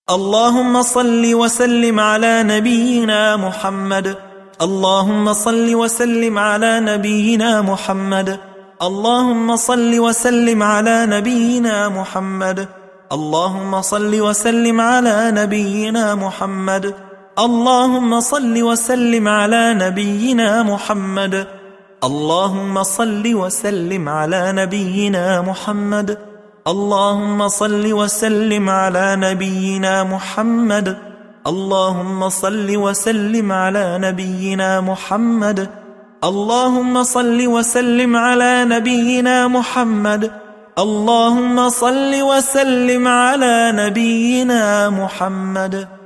اللهم صل وسلم على نبينا محمد. اللهم صل وسلم على نبينا محمد. اللهم صل وسلم على نبينا محمد. اللهم صل وسلم على نبينا محمد. اللهم صل وسلم على نبينا محمد. اللهم صل وسلم على نبينا محمد. اللهم صل وسلم على نبينا محمد. اللهم صل وسلم على نبينا محمد. اللهم صل وسلم على نبينا محمد. اللهم صل وسلم على نبينا محمد.